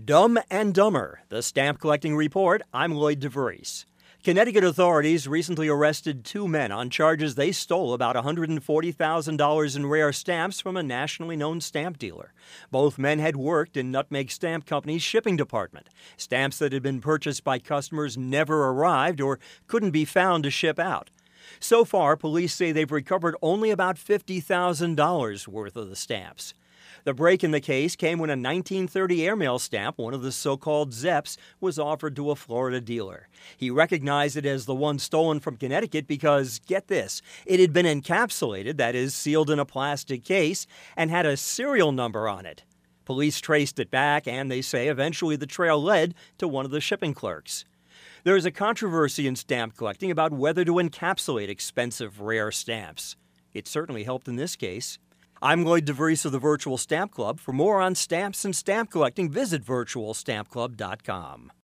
Dumb and Dumber, the Stamp Collecting Report. I'm Lloyd DeVries. Connecticut authorities recently arrested two men on charges they stole about $140,000 in rare stamps from a nationally known stamp dealer. Both men had worked in Nutmeg Stamp Company's shipping department. Stamps that had been purchased by customers never arrived or couldn't be found to ship out. So far, police say they've recovered only about $50,000 worth of the stamps. The break in the case came when a 1930 airmail stamp, one of the so-called Zeps, was offered to a Florida dealer. He recognized it as the one stolen from Connecticut because, get this, it had been encapsulated, that is, sealed in a plastic case, and had a serial number on it. Police traced it back, and they say eventually the trail led to one of the shipping clerks. There is a controversy in stamp collecting about whether to encapsulate expensive, rare stamps. It certainly helped in this case. I'm Lloyd DeVries of the Virtual Stamp Club. For more on stamps and stamp collecting, visit virtualstampclub.com.